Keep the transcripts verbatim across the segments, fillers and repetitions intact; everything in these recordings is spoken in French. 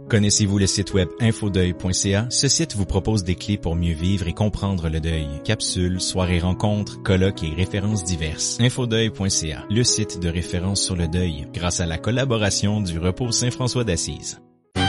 Connaissez-vous le site web infodeuil point c a? Ce site vous propose des clés pour mieux vivre et comprendre le deuil. Capsules, soirées rencontres, colloques et références diverses. infodeuil point c a, le site de référence sur le deuil, grâce à la collaboration du Repos Saint-François d'Assise.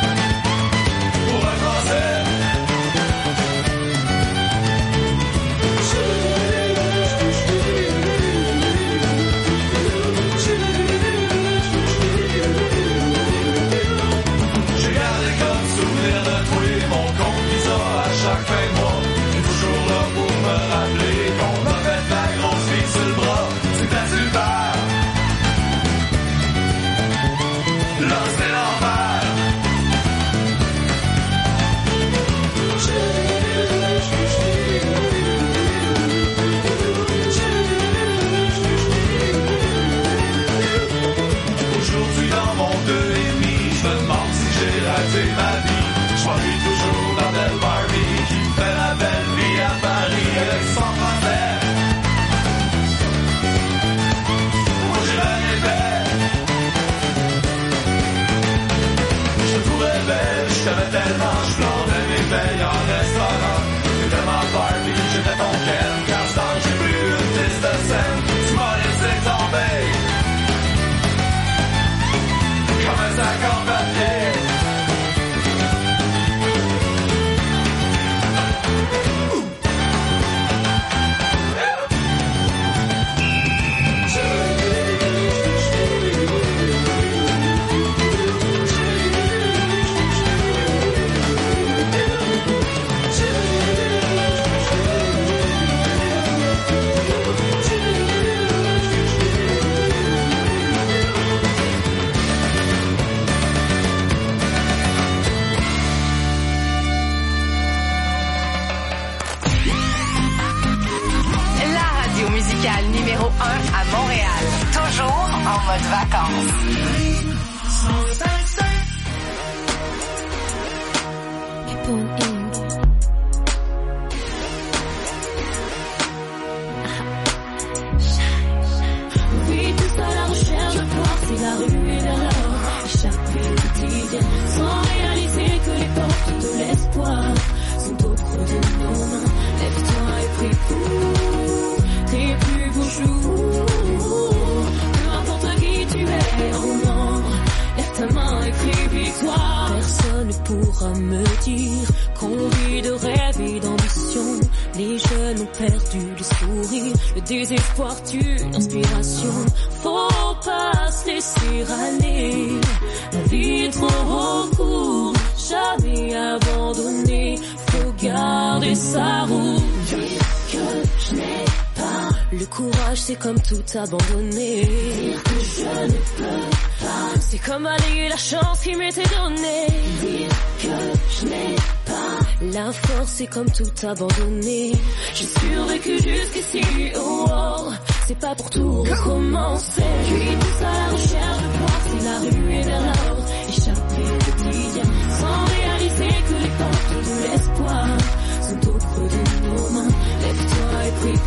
Abandonner, dire que je ne peux pas, c'est comme balayer la chance qui m'était donnée. Dire que je n'ai pas la force, c'est comme tout abandonner. J'ai survécu jusqu'ici, oh, oh, c'est pas pour tout recommencer. Puis tous à la recherche de voir si la rue est vers l'or, échapper au quotidien sans réaliser que les portes de l'espoir sont au creux de nos mains. Lève-toi et prie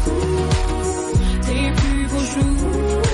pour tes plus beaux jours.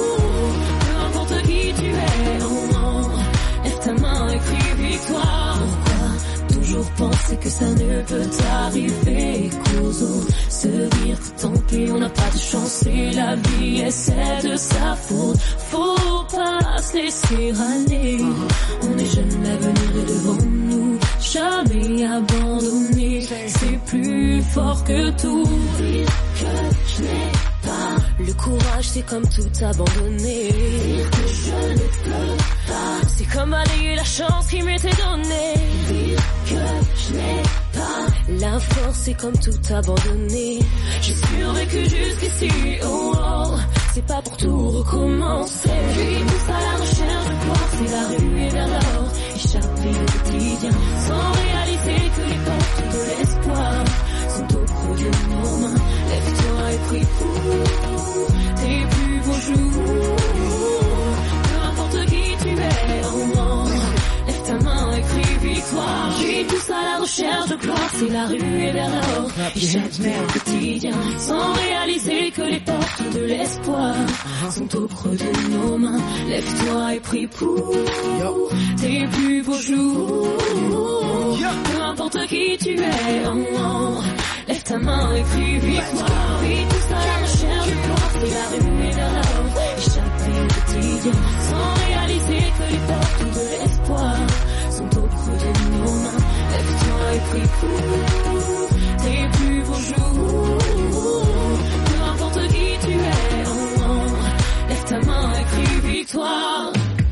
Peu importe qui tu es, oh non, lève ta main et crie victoire. Pourquoi toujours penser que ça ne peut t'arriver? Cousin, se dire que tant pis, on n'a pas de chance et la vie est celle de sa faute. Faut pas se laisser aller. On est jeunes, l'avenir est devant nous. Jamais abandonner, c'est plus fort que tout. Dire que je n'ai pas le courage, c'est comme tout abandonner. Dire que je ne peux pas, c'est comme balayer la chance qui m'était donnée. Dire que je n'ai pas la force, c'est comme tout abandonner. J'ai survécu jusqu'ici, oh, oh, c'est pas pour tout recommencer. Puis tous à la recherche de voir si la rue est vers l'or, échapper au quotidien sans réaliser que les portes de l'espoir sont au creux de nos mains. Lève-toi et prie pour tes plus beaux jours. Peu importe qui tu es, oh non, lève ta main et crie victoire. J'ai tous à la recherche de gloire, c'est la rue et vers l'or, échapper au quotidien sans réaliser que les portes de l'espoir sont au creux de nos mains. Lève-toi et prie pour tes plus beaux jours. importe qui tu es, oh, oh. Lève ta main et crie victoire. Puis tous à la recherche du corps, c'est la rue et vers là-haut. Échapper au quotidien, sans réaliser que les portes de l'espoir sont au creux de nos mains. Lève-toi et prie pour tes plus beaux jours. Peu importe qui tu es, oh, oh. Lève ta main et crie victoire.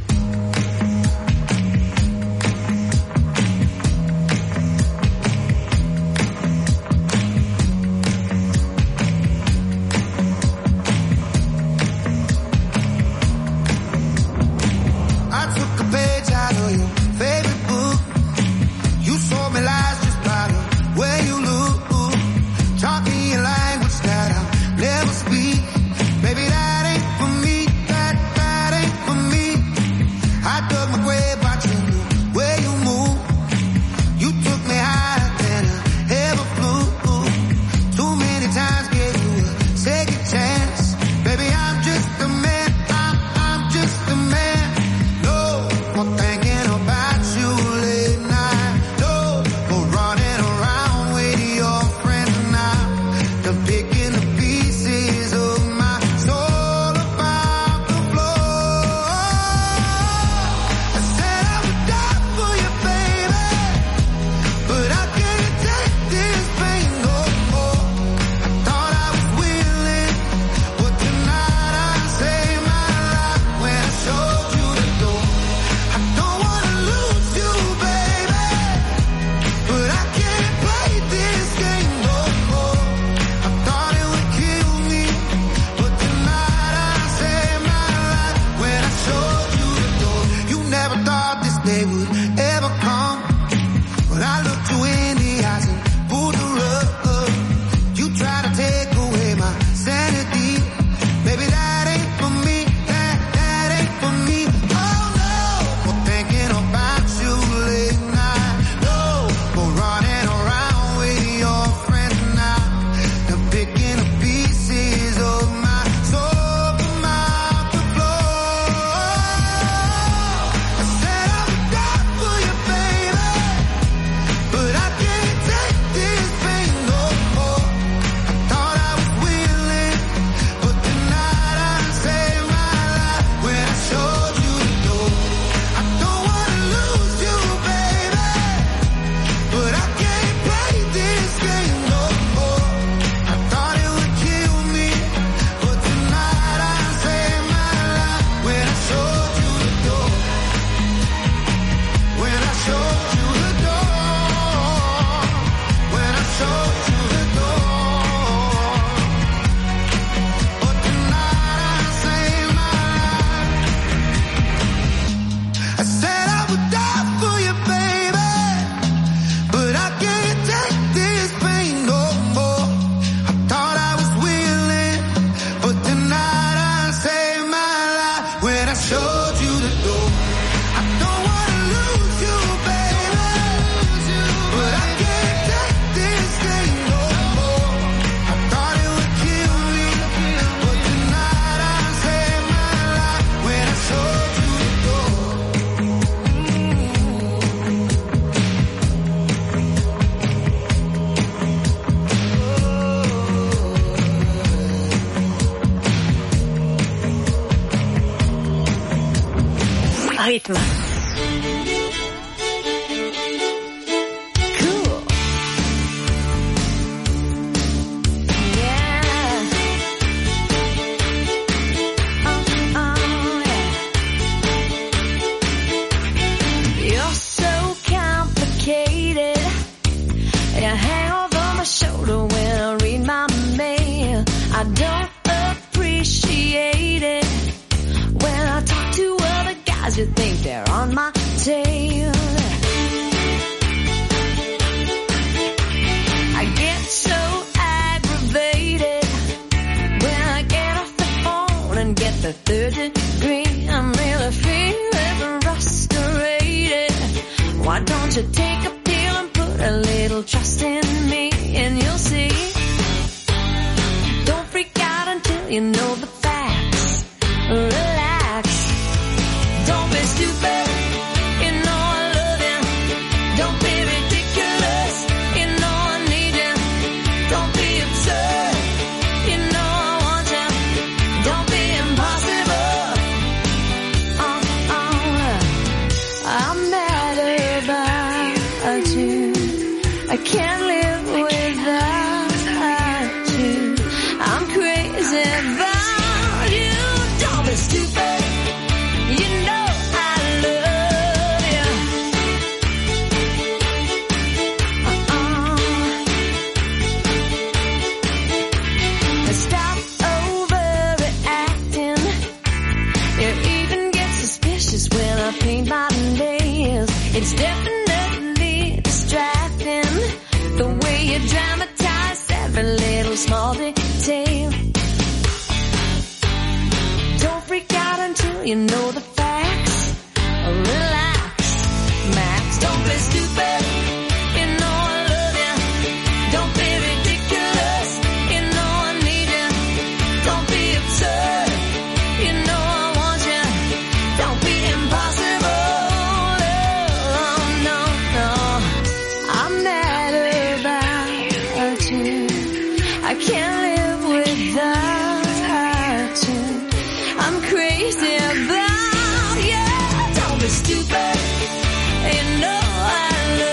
Rythme. You think they're on my tail. I get so aggravated when I get off the phone and get the third degree. I'm really feeling frustrated. Why don't you take a pill and put a little trust in me, and you'll see. Don't freak out until you know the facts. Relax. Don't be stupid, you know I love you. Don't be ridiculous. I can't live without you. I'm crazy about you. Don't be stupid. You know I love you. Uh-uh. Stop overreacting. You even get suspicious when I paint my nails. It's definitely distracting the way you dramatize every little small detail. Don't freak out until you know the facts. Relax, Max. Don't be stupid. You know I love you. Don't be ridiculous. You know I need you. Don't be absurd. You know I want you. Don't be impossible. Oh, no, no. I'm mad about you. I can't live without you. I'm crazy about you. Don't be stupid. You know I love you.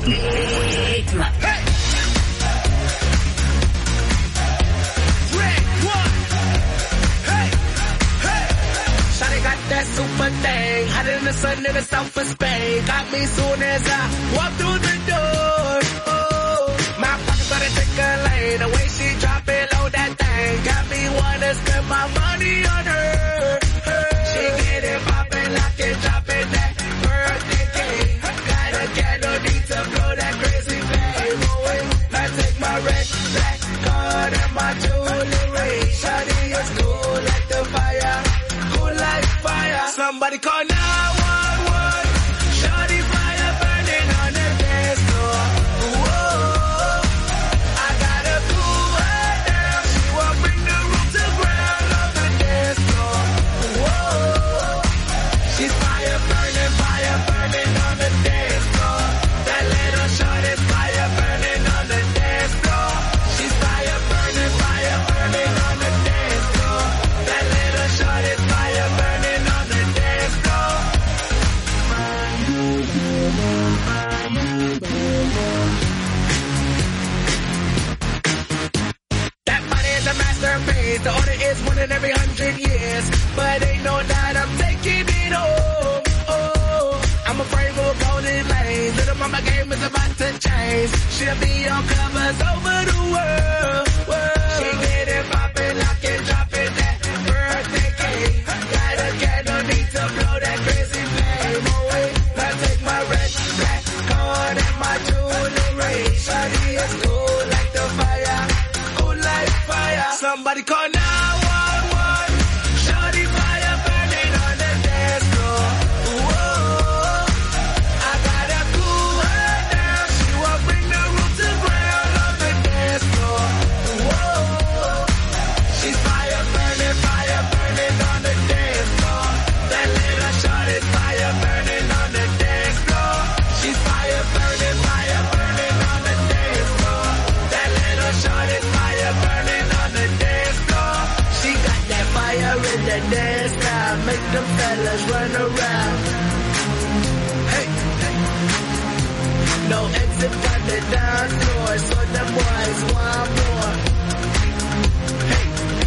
rythme. Hey! Red one. Hey! Hey! Shawty got that super thing, hotter than the sun in the south of Spain. Got me soon as I walk through the door. Oh, my pockets started taking lane. The way she drop it low, that thing got me wanna spend my money on her. She get it poppin', lock it, drop it, that birthday cake. Gotta get no need to blow that crazy flame. I take my red, black card and my jewelry. Shawty is cool like the fire, cool like fire. Somebody call nine one one. Shawty fire burning on the dance floor. Whoa, I gotta cool her down. She won't bring the roof to ground on the dance floor. Whoa, she's fire burning, fire burning on the dance floor. That little shorty's fire burning on the dance floor. She's fire burning, fire burning on the dance floor. That little shorty's fire burning on the dance floor. That body is a masterpiece. The order is one in every hundred years. But ain't no doubt I'm taking it home. Oh, I'm afraid we'll go this lane. Little mama game is about to change. She'll be on covers over the world. world. She get it poppin', lock it, drop it, that birthday cake. Gotta get no need to blow that crazy flame away. Now take my red, black card and my jewelry. Shawty is cool like the fire, cool like fire. Somebody call nine one one. Shawty fire burning on the dance floor. Whoa, I gotta cool her down. She won't bring the roof to ground on the dance floor. Whoa, she's fire burning, fire burning on the dance floor. That little shorty's fire burning on the dance floor. She's fire burning, fire burning on the dance floor. That little shorty's fire burning on the dance floor. She got that fire in the dance now, make them fellas run around. Hey, hey. No exit from the dance floor, so the boys want more. Hey,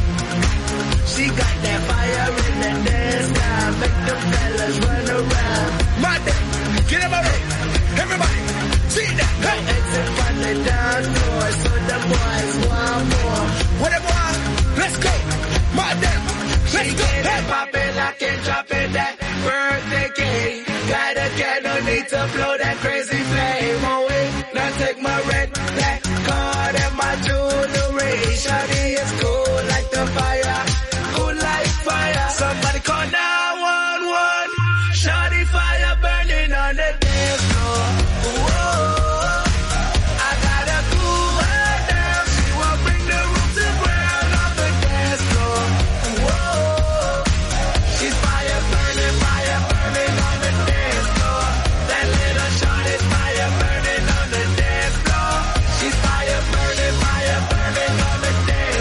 she got that fire in the dance now, make them fellas run around. My day, get him out. Everybody, see that. Hey, no exit from the dance floor, so the boys want more. Whatever, let's go. My damn, let's go. Hey, pop it, lock it, drop it, that birthday cake. Gotta get no need to blow that crazy flame away. Now take my red, black card and my jewelry. Shawty is cool like the fire, cool like fire. Somebody call nine one one. Shawty fire burning on the dance floor. Whoa, I gotta cool her down. She won't bring the roof to ground on the dance floor. Whoa, she's fire burning, fire burning on the dance floor. That little shorty's fire burning on the dance floor. She's fire burning, fire burning on the dance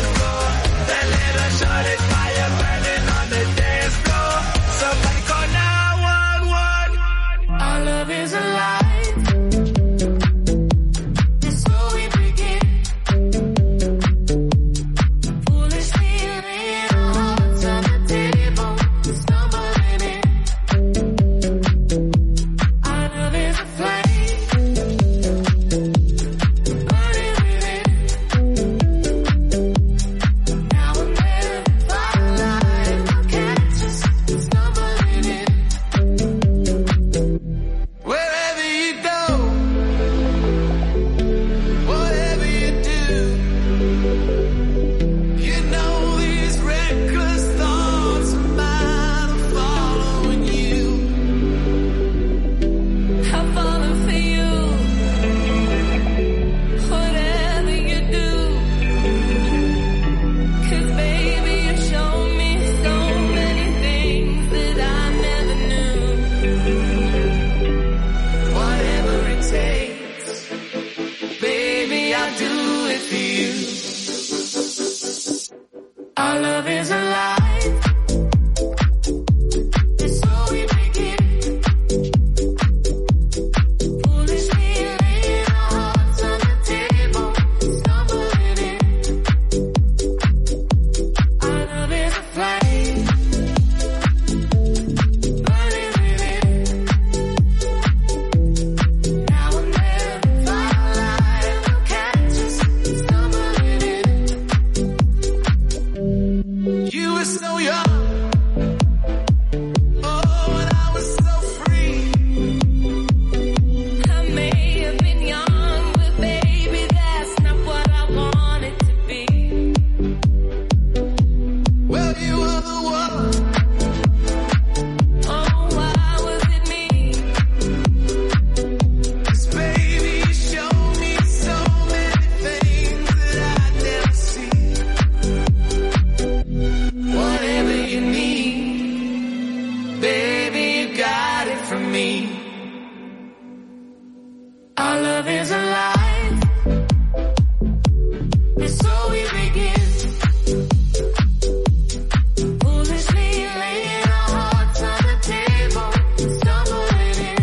me. Our love is alive. And so we begin. Foolishly laying our hearts on the table, stumbling in.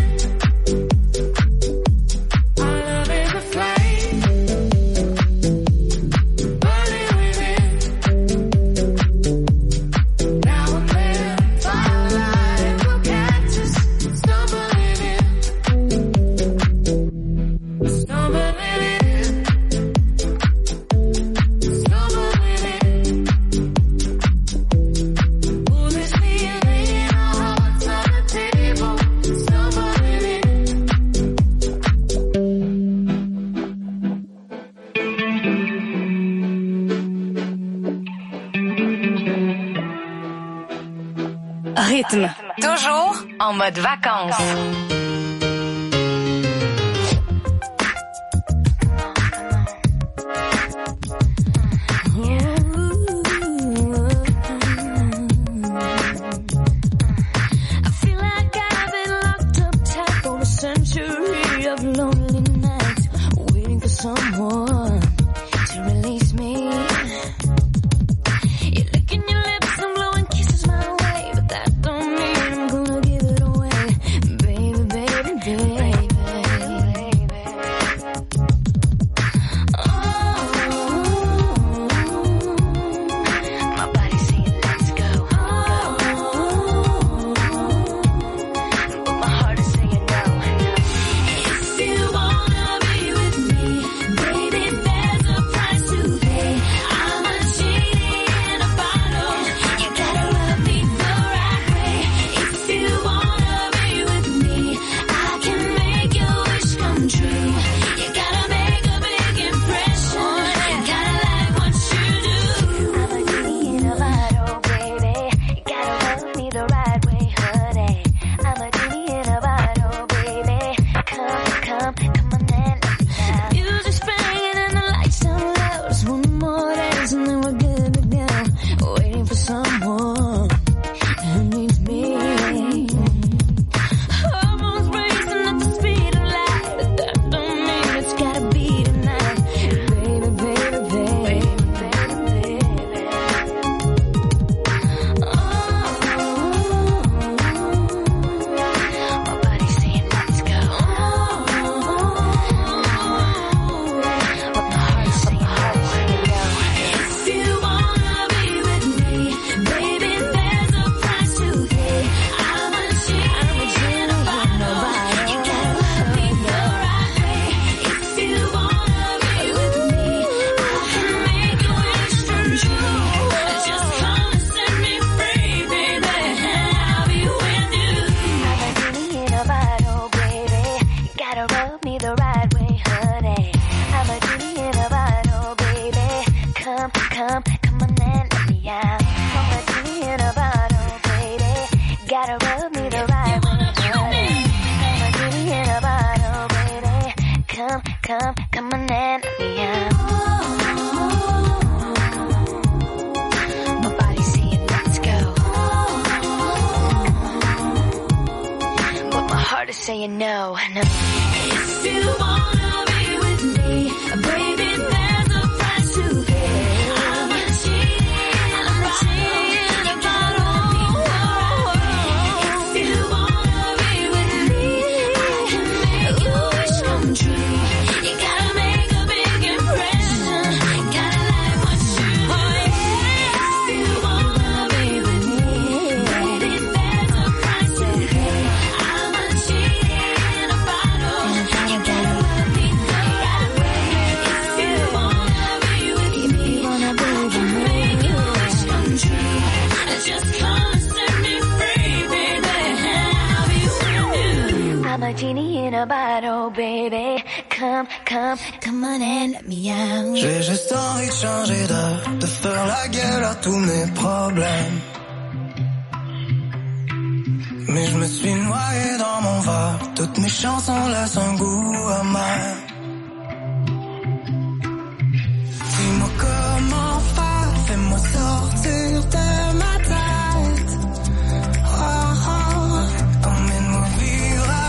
Our love is a flame, burning within. Now and then, firelight will catch us, stumbling in. Stumbling in. Stumbling in. Foolishly laying our hearts on the table, stumbling in. Rythme. Toujours en mode vacances. I feel like I've been locked up tight for a century of lonely nights, waiting for someone to release me. You're licking your lips and blowing kisses my way, but that don't mean I'm gonna give it away, baby, baby, baby. Oh, my body's saying let's go. But my heart is saying no. If you wanna be with me, baby, there's a price to pay. I'm a genie in a bottle. You gotta love me the right way. If you wanna be with me, I can make your wish come true. You gotta make a big impression. Gotta like what you do. I'm a genie in a bottle, baby. You gotta love me the right way, honey. I'm a genie in a bottle, baby. Come, come, come on and let me down. Music's playing and the lights down low. Just one more dance and then we're good to go. Waiting for someone who needs me. Hormones racing at the speed of light, but that don't mean it's gotta be tonight. Baby, baby, baby, baby, baby. Oh, my body's saying let's go. But my heart's saying no. If you wanna be with me, baby, there's a price to pay. I'm a genie in a bottle. You gotta love me the right way. If you wanna be with me, I can make your wish come true. Just come and set me free, baby, and I'll be with you. I'm a genie in a bottle, baby. You gotta rub me the right way, honey. I'm a genie in a bottle, baby. Come, come, come on and let me out. I'm a genie in a bottle, baby. Gotta rub me the right way, honey. I'm a genie in a bottle, baby. Come, come, come on and let me out. My body's saying let's go, but my heart is saying no, no. If you wanna be with me, baby, there's a price to pay. I'm a genie, I'm a genie in a bottle. If you wanna be with me, I can make your wish come true. You gotta make a big impression. Gotta like what you do. If you wanna be with me, baby, there's a price to pay. I'm a genie in a bottle. You gotta love me the right way. If you wanna be with me, I can make your wish come true. Just come and set me free, baby, and I'll be with you. I'm a genie in a bottle, baby. Come, come, come on and let me out. J'ai juste envie de changer d'air, de faire la gueule à tous mes problèmes. Mais je me suis noyé dans mon verre, toutes mes chansons laissent un goût amer. Dis-moi comment faire, fais-moi sortir de ma tête. Oh, oh, emmène-moi vivre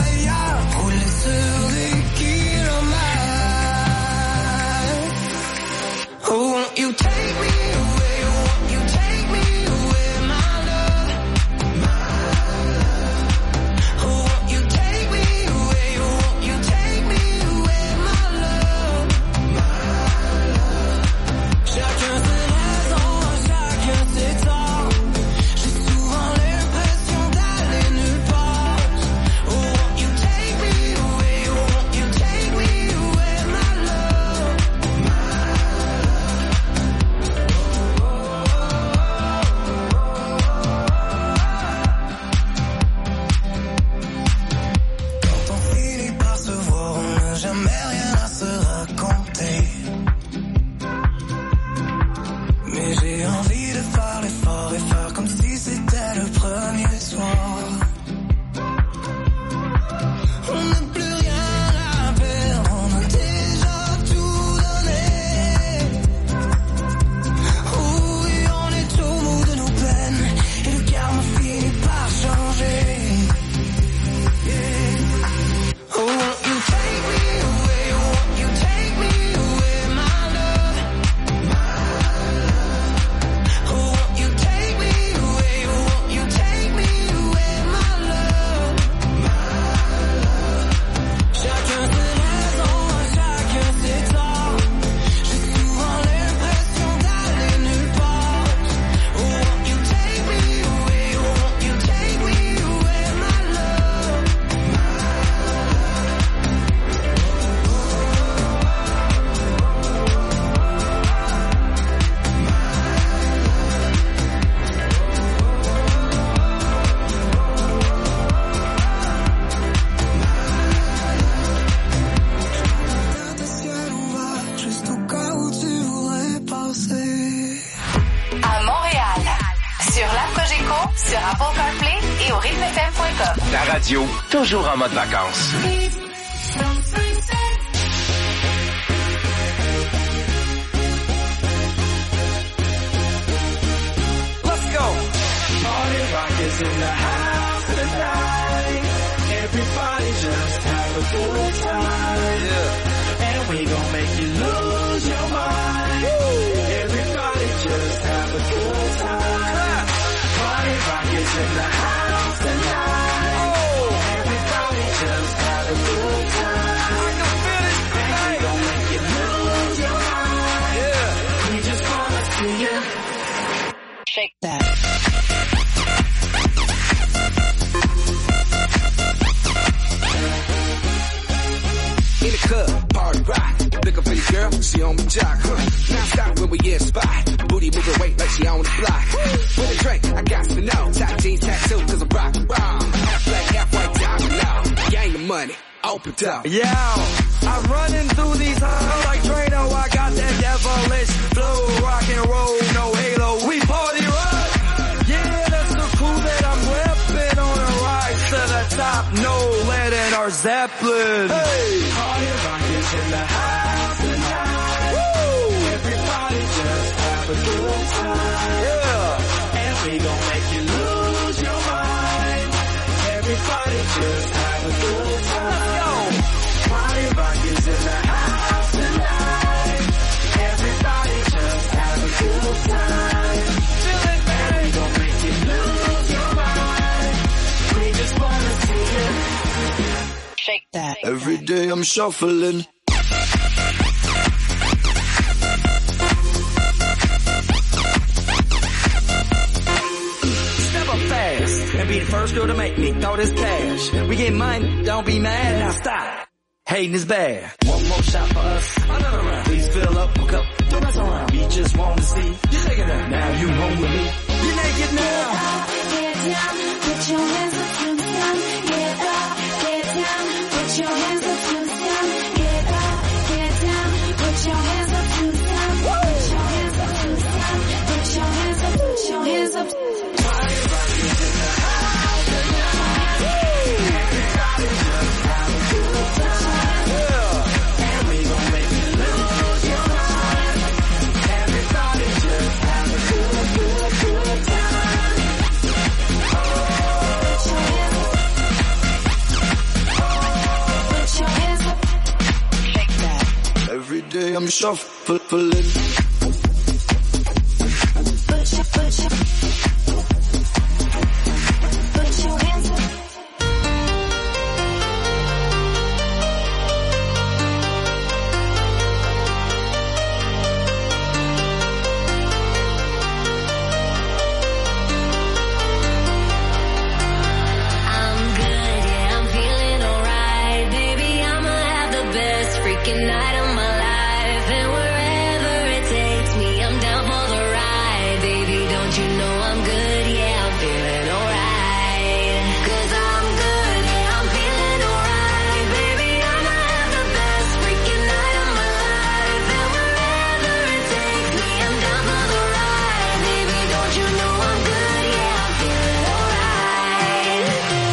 radio, toujours en mode vacances. Let's go! Party rock is in the house tonight. Everybody just have a good time. Yeah. And we gon' make you lose your mind. Woo. Everybody just have a good time. Yeah. Party rock is in the house tonight. Oh. Everybody just have a good time. I can feel it tonight. And we gon' make you lose your mind. Yeah. We just wanna see you shake that. In the club, party rock. Looking for the girl, she on the jock. Huh. Now stop when we in spot. Booty moving weight like she on the block. With a drink, I got to know. Top jeans tattoo, cause I'm rock and roll. Half black, half white, diamond now. Gang of money, open up. Yeah, I'm running through these halls like Drano. I got that devilish flow. Rock and roll, no halo. We party rock. Yeah, that's the crew that I'm repping on a rise to the top. No lead in our Zeppelin. Hey, party rock is in the house tonight. Woo! Everybody just have a good time. Yeah, and we gon' make you lose your mind. Everybody just have a good time. Let's go. Party rock is in the house tonight. Everybody just have a good time. Feeling bad. And we gon' make you lose your mind. We just wanna see you shake that. every day. I'm shuffling. Step up fast and be the first girl to make me throw this cash. We get money, don't be mad. Now stop. Hating is bad. One more shot for us. Another round. Please fill up a cup. Don't mess around. We just want to see you take it down. Now you home with me. You naked now. Get down, put your hands up to the sun. Get up, get down, put your hands up to the sun. Get up, get down, put your hands up to the sun. Put your hands up to the sun. Put your hands up, put your hands up. Party rock is in the house tonight. Everybody just have a good time. Yeah. And we gon' make you lose your mind. Everybody just have a good, good, good time. Oh, Put your hands up. Oh, put your hands up. Shake that. every day I'm shuffling. Put your, put your, put your hands up. I'm good, yeah, I'm feeling alright. Baby, I'ma have the best freaking night of my life. And wherever it takes me, I'm down for the ride. Baby, don't you know I'm good, yeah, I'm feeling alright. Cause I'm good, yeah, I'm feeling alright. Baby, I'ma have the best freaking night of my life. And wherever it takes me, I'm down for the ride. Baby, don't you know I'm good, yeah, I'm feeling alright.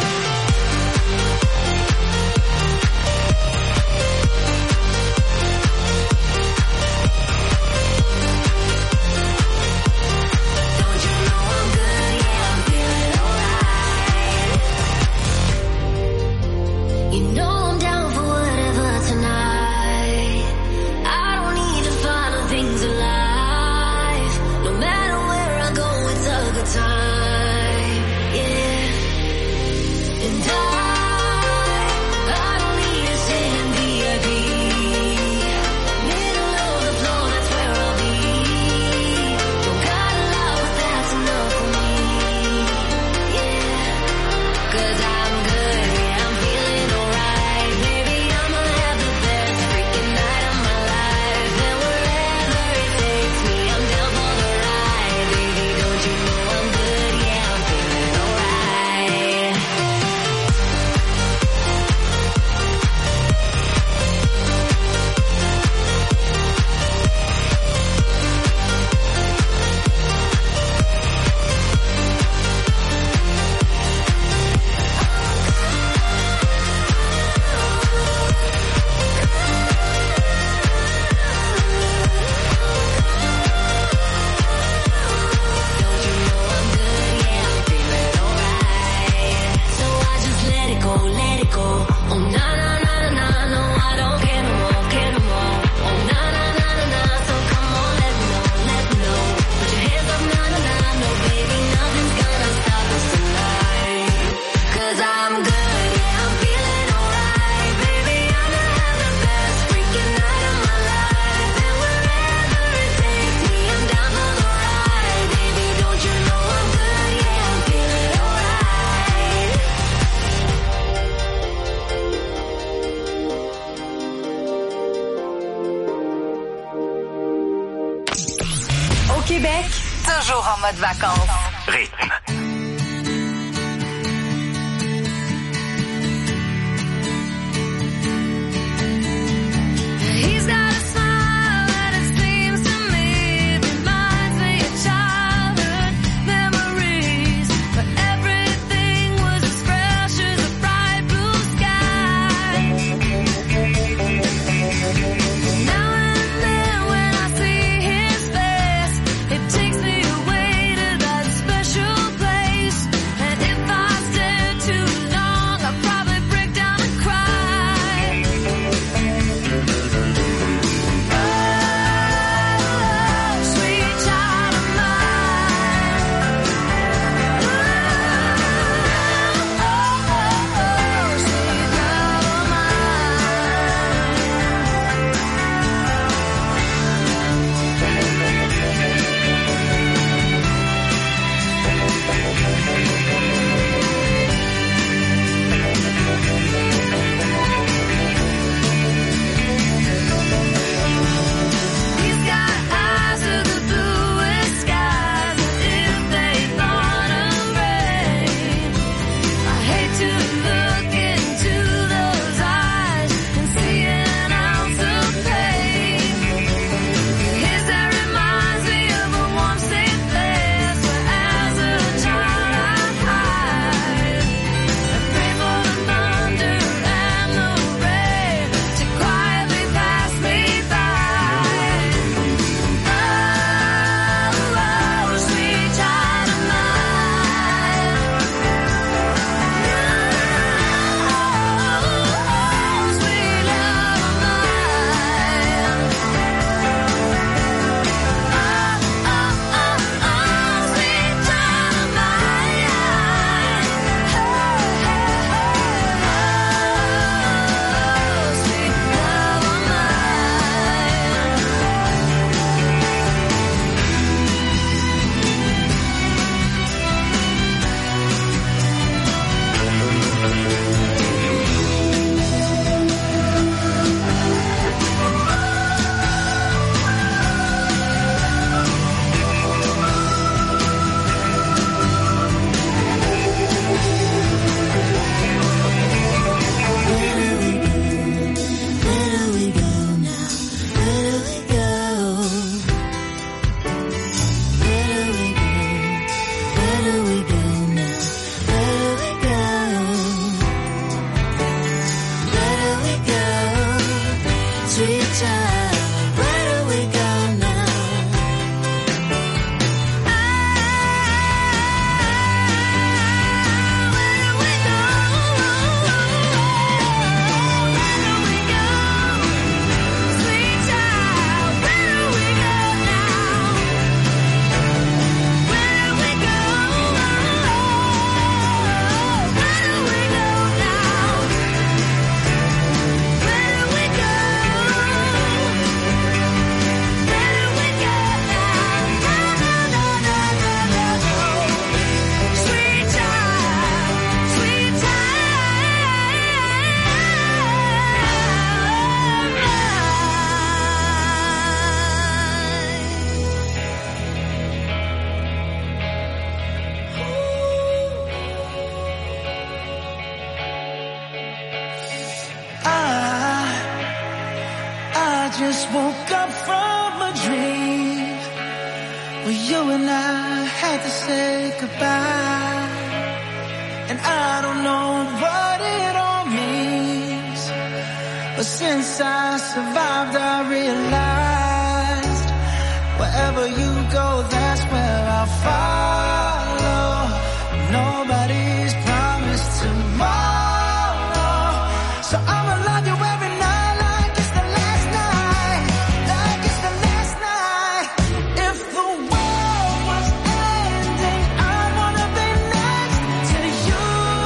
Don't you know I'm good, yeah, I'm feeling alright. You know I'm down for whatever tonight. I don't need to follow things alive. No matter where I go, it's a good time. Yeah. And I, I don't need to sit in V I P. Middle of the floor, that's where I'll be. Don't got a lot, but that's enough for me. Yeah. Cause I'm good, yeah, I'm feeling alright. Québec, toujours en mode vacances. Rythme. He's got a smile that it seems to me reminds me of childhood memories, but everything was as fresh as a bright blue sky. Now and then when I see his face, it takes me away to that special place. And if I stare too long, I'll probably break down and cry. Sweet child of mine. Oh, sweet love of He's got eyes of the bluest skies, and if they thought of rain, I hate to look into those eyes and see an ounce of pain. His hair reminds me of a warm, safe place where as a child I hide. I pray for the thunder and the rain to quietly pass me by. Oh, oh, sweet child of mine. Oh, sweet love of mine. Oh, oh, oh, sweet child of mine. Oh, sweet love of Sweet child, where do we go now? Where do we go? Where do we go? Sweet child, where do we go now? Where do we go? Where do we go now? Where do we go? Where do we go now? No, no, no, no, no, no, no. Sweet child, sweet I, I just woke up from a dream where you and I had to say goodbye. And I don't know what it all means, but since I survived, I realized wherever you go, that's where I'll follow. Nobody's promised tomorrow, so I'ma love you every night like it's the last night, like it's the last night. If the world was ending, I wanna be next to you.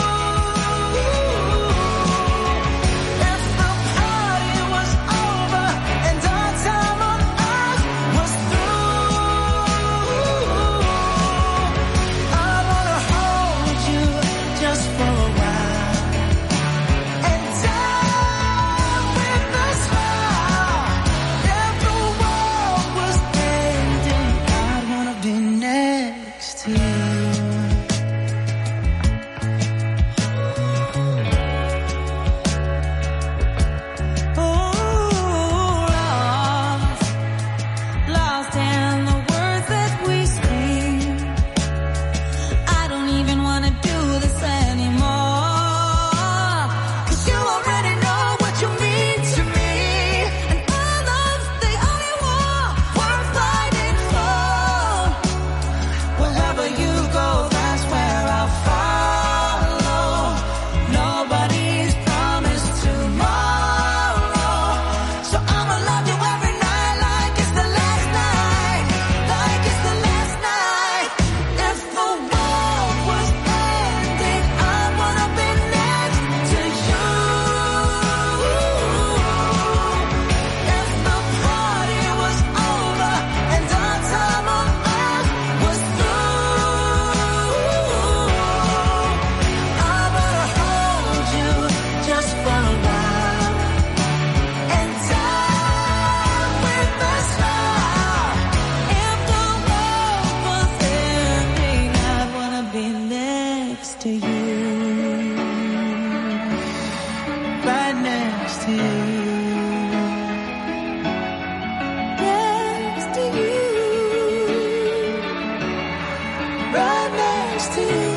If the party was over and our time on earth was through, I wanna hold you next to you. Next to you. Right next to you.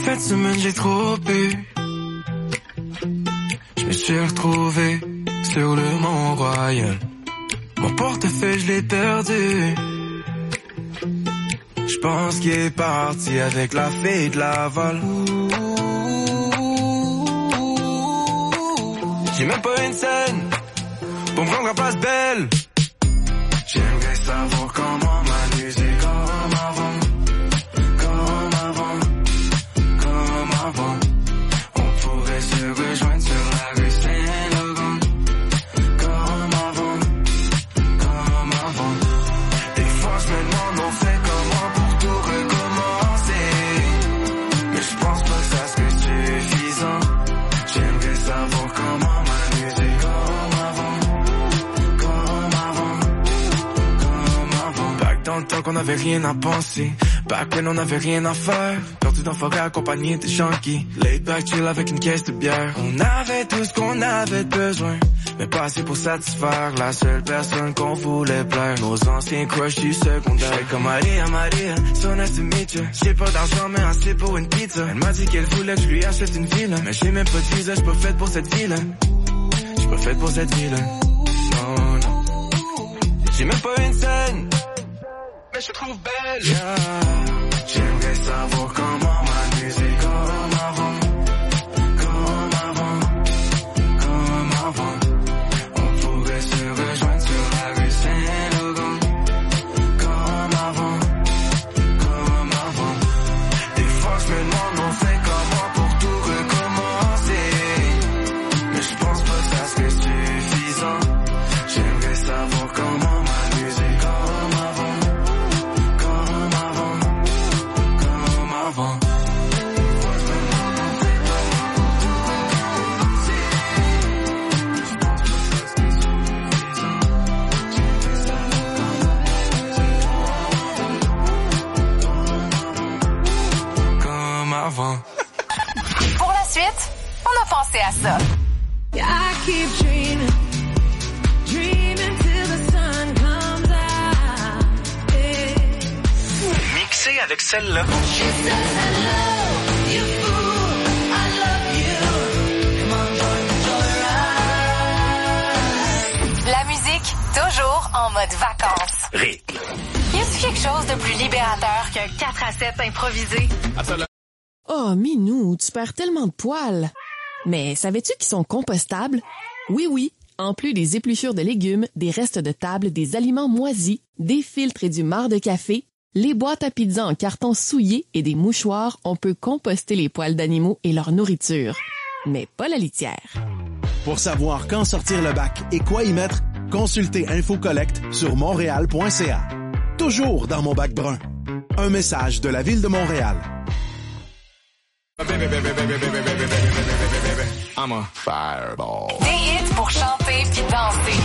fin de semaine, j'ai trop bu. Je me suis retrouvé sur le Mont-Royal. Mon portefeuille, je l'ai perdu. Je pense qu'il est parti avec la fille de Laval. J'ai même pas une scène pour me rendre à Place Belle. J'aimerais savoir comment m'amuser comme avant. Comme avant, comme avant. On pourrait se rejoindre sur la rue Saint-Laurent. Comme avant, comme avant. Des fois je me demande on fait comment pour tout recommencer. Mais je pense pas que ça serait suffisant. J'aimerais savoir comment m'amuser comme avant. Comme avant, comme avant. Back dans le temps qu'on avait rien à penser. Back when on n'avait rien à faire. Perdu dans forêt accompagné de junkies. Laid back chill avec une caisse de bière. On avait tout ce qu'on avait besoin, mais pas assez pour satisfaire la seule personne qu'on voulait plaire. Nos anciens crushs du secondaire. J'fais comme Maria, Maria, so nice to meet you. J'ai pas d'argent mais assez pour une pizza. Elle m'a dit qu'elle voulait que je lui achète une ville. Mais j'ai même pas de visa, j'suis pas faite pour cette ville. J'suis pas faite pour cette ville. Non, non. J'ai même pas une scène, mais je te trouve belle. Yeah. J'aimerais savoir comment m'amuser comme avant. Comme avant, comme avant. On pourrait se rejoindre sur la rue Saint-Laurent. Comme avant, comme avant. Des fois je me demande on fait comment pour tout recommencer. Mais je pense pas que ça serait suffisant. J'aimerais savoir comment m'amuser comme avant. Comme avant, comme avant. Comme avant. Pour la suite, on a pensé à ça. I keep dreaming, dreaming till the sun comes out. Yeah. Mixé avec celle-là. She says hello, you fool, I love you. Come on, join the joyride. La musique, toujours en mode vacances. Rythme. Y a-t-il quelque chose de plus libérateur qu'un quatre à sept improvisé? Oh, Minou, tu perds tellement de poils. Mais savais-tu qu'ils sont compostables? Oui, oui. En plus des épluchures de légumes, des restes de table, des aliments moisis, des filtres et du marc de café, les boîtes à pizza en carton souillé et des mouchoirs, on peut composter les poils d'animaux et leur nourriture. Mais pas la litière. Pour savoir quand sortir le bac et quoi y mettre, consultez InfoCollect sur montréal point c a. Toujours dans mon bac brun. Un message de la Ville de Montréal. I'm a fireball. Des hits pour chanter puis danser.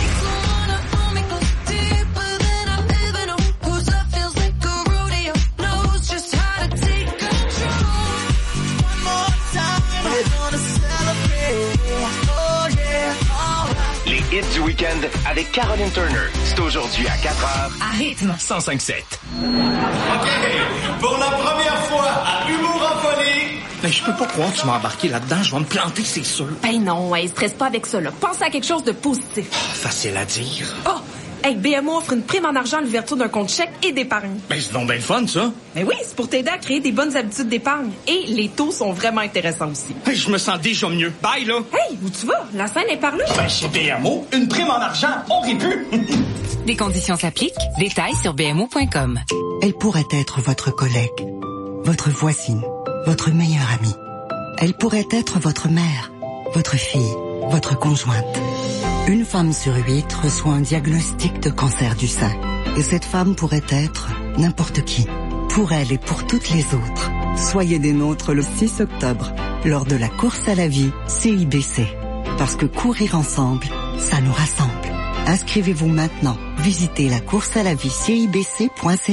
Les hits du week-end avec Caroline Turner. C'est aujourd'hui à quatre heures. À rythme. cent cinq sept. OK, pour la première fois à Humour en folie. Ben, je peux pas croire que tu m'as embarqué là-dedans. Je vais me planter, c'est sûr. Ben non, ouais, stresse pas avec ça, là. Pense à quelque chose de positif. Oh, facile à dire. Oh! Hey, B M O offre une prime en argent à l'ouverture d'un compte chèque et d'épargne. Ben, c'est donc bien le fun, ça. Ben oui, c'est pour t'aider à créer des bonnes habitudes d'épargne. Et les taux sont vraiment intéressants aussi. Hey, je me sens déjà mieux. Bye, là. Hey, où tu vas? La scène est par là. Ben, chez B M O, une prime en argent, on rit plus. Des conditions s'appliquent. Détails sur b m o point com. Elle pourrait être votre collègue, votre voisine, votre meilleure amie. Elle pourrait être votre mère, votre fille, votre conjointe. Une femme sur huit reçoit un diagnostic de cancer du sein. Et cette femme pourrait être n'importe qui. Pour elle et pour toutes les autres. Soyez des nôtres le six octobre, lors de la course à la vie C I B C. Parce que courir ensemble, ça nous rassemble. Inscrivez-vous maintenant. Visitez la course à la vie C I B C point C A.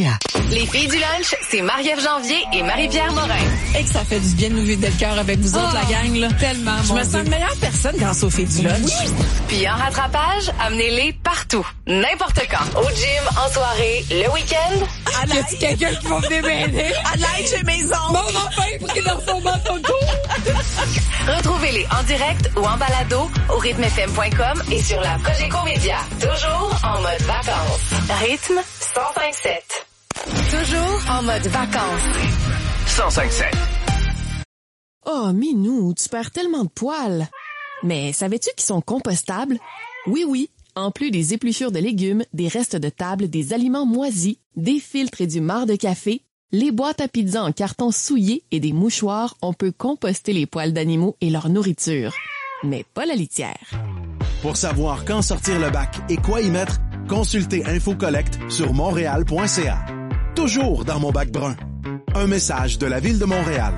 Les filles du lunch, c'est Marie-Ève Janvier et Marie-Pierre Morin. Et que ça fait du bien de nous vider le cœur avec vous autres, oh, la gang, là. Tellement, Je me Dieu. sens une meilleure personne grâce aux filles du lunch. Oui. Puis en rattrapage, amenez-les partout, n'importe quand. Au gym, en soirée, le week-end. Y a-t-il quelqu'un qui va venir m'aider? Alain, j'ai mes ongles. Mon enfant est pris dans son manteau de dos. Retrouvez-les en direct ou en balado au rythme f m point com et sur la Cogeco Média. Toujours en mode vacances. Rythme cent cinq sept. Toujours en mode vacances. cent cinq sept. Oh, Minou, tu perds tellement de poils. Mais savais-tu qu'ils sont compostables? Oui, oui. En plus des épluchures de légumes, des restes de table, des aliments moisis, des filtres et du marc de café, les boîtes à pizza en carton souillé et des mouchoirs, on peut composter les poils d'animaux et leur nourriture. Mais pas la litière. Pour savoir quand sortir le bac et quoi y mettre, consultez InfoCollect sur montréal point c a. Toujours dans mon bac brun. Un message de la Ville de Montréal.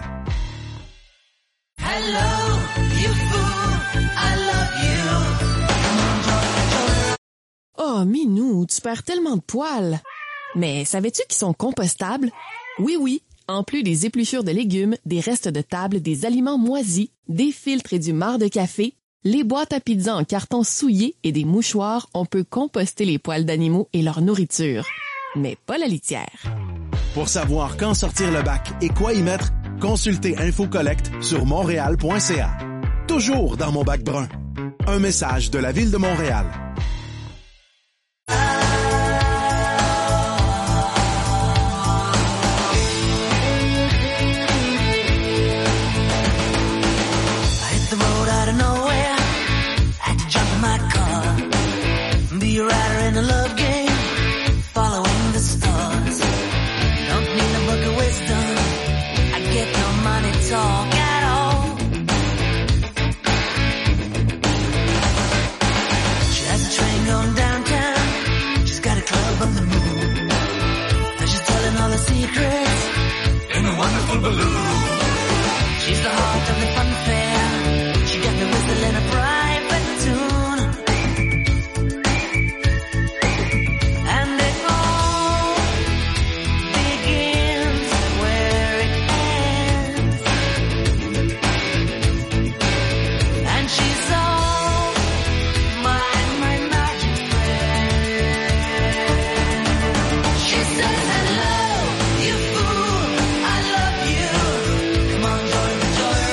Hello, you fool, I love you. Oh, Minou, tu perds tellement de poils. Mais savais-tu qu'ils sont compostables? Oui, oui. En plus des épluchures de légumes, des restes de table, des aliments moisis, des filtres et du marc de café, les boîtes à pizza en carton souillé et des mouchoirs, on peut composter les poils d'animaux et leur nourriture. Mais pas la litière. Pour savoir quand sortir le bac et quoi y mettre, consultez InfoCollect sur montréal point c a. Toujours dans mon bac brun. Un message de la Ville de Montréal. Be a rider in a love game, following the stars. Don't need a book of wisdom, I get no money talk at all. She has a train going downtown, she's got a club on the moon, and she's telling all the secrets in a wonderful balloon. She's the heart of the fun fair, she got the whistle in a private tune. Joy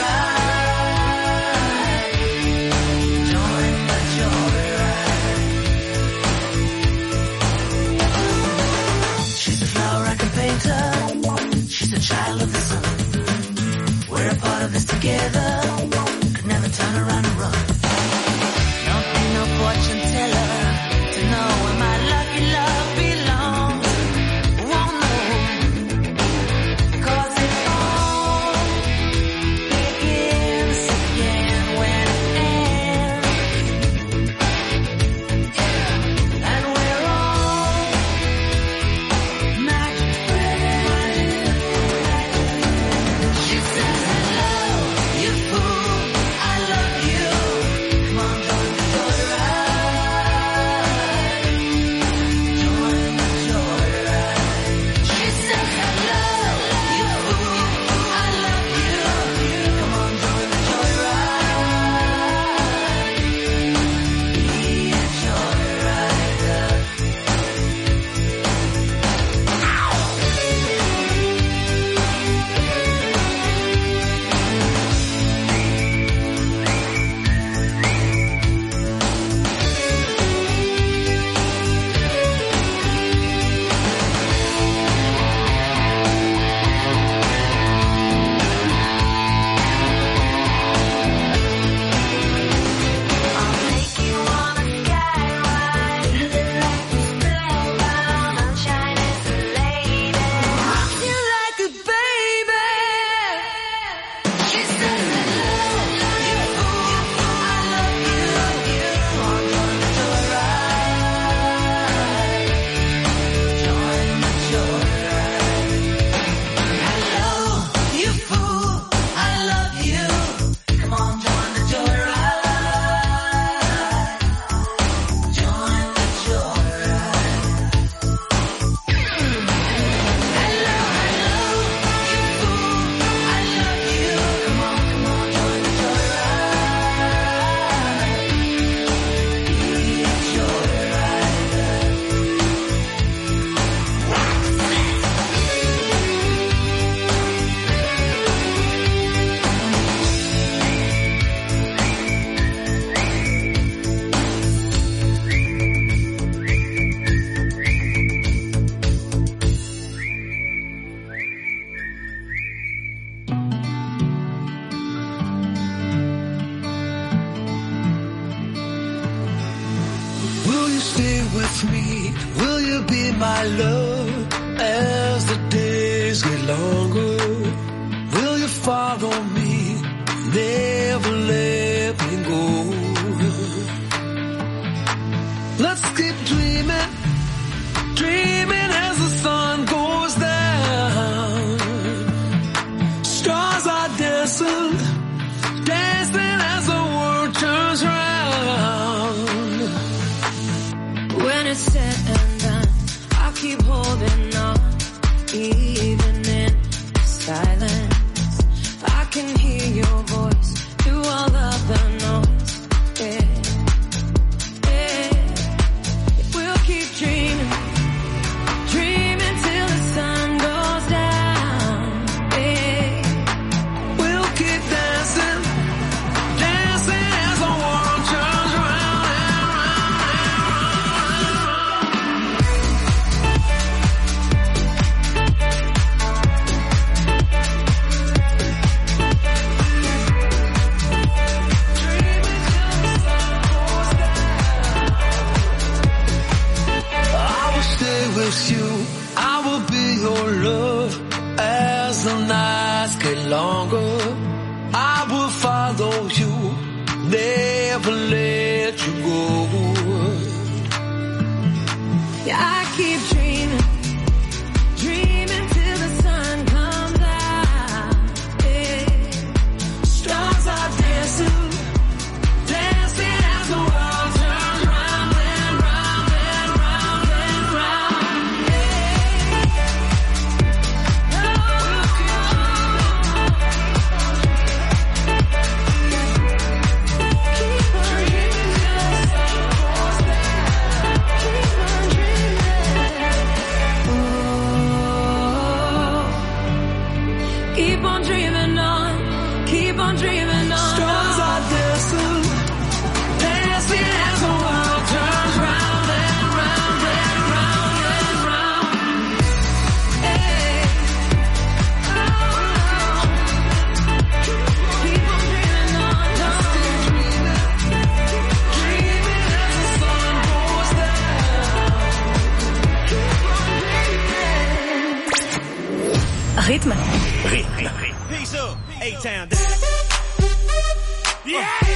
with me? Will you be my love as the days get longer? Will you follow me? Never let me go. Let's keep dreaming, dreaming as the sun goes down. Stars are dancing, dancing as the world turns round. When it's said and done, I'll keep holding on, even in silence. I can hear your voice through all of the noise. Yeah, yeah. We'll keep dreaming, dreaming till the sun goes down. Yeah, we'll keep dancing, dancing as the world turns round and round with you, I will be your love as the nights get longer. I will follow you, never let you go. yeah, I keep dreaming, dreaming till the sun comes out. Yeah. Stars are dancing, dancing as the world turns round and round and round and round. Keep on dreaming on, keep on dreaming on. Stars are dancing, dancing as the world turns round and round and round and round. Hey. Oh. Keep on dreaming on, just keep dreaming, dreaming as the sun goes down. Rythme. Rythme. Peace up, A-Town. Yeah!